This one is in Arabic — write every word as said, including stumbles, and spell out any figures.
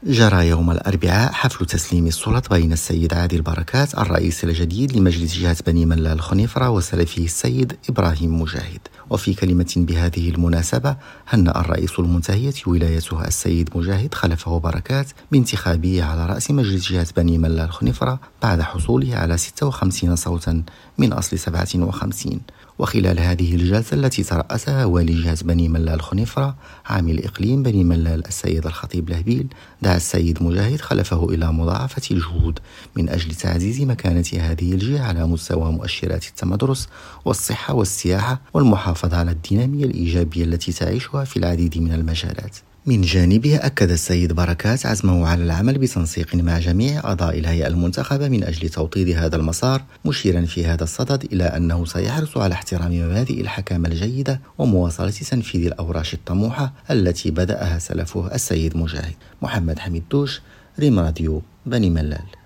جرى يوم الأربعاء حفل تسليم السلط بين السيد عادل بركات الرئيس الجديد لمجلس جهة بني ملال الخنيفرة وسلفه السيد إبراهيم مجاهد. وفي كلمة بهذه المناسبة هنأ الرئيس المنتهية ولايته السيد مجاهد خلفه بركات بانتخابه على رأس مجلس جهة بني ملال الخنيفرة بعد حصوله على ستة وخمسين صوتا من أصل سبعة وخمسين. وخلال هذه الجلسة التي ترأسها والي جهة بني ملال الخنيفرة عامل إقليم بني ملال السيد الخطيب لهبيل، دعا السيد مجاهد خلفه إلى مضاعفة الجهود من أجل تعزيز مكانة هذه الجهة على مستوى مؤشرات التمدرس والصحة والسياحة والمحافظة على الدينامية الإيجابية التي تعيشها في العديد من المجالات. من جانبه أكد السيد بركات عزمه على العمل بتنسيق مع جميع أعضاء الهيئة المنتخبة من أجل توطيد هذا المسار، مشيرا في هذا الصدد إلى أنه سيحرص على احترام مبادئ الحكامة الجيدة ومواصلة تنفيذ الأوراش الطموحة التي بدأها سلفه السيد مجاهد. محمد حميد دوش، ريم راديو، بني ملال.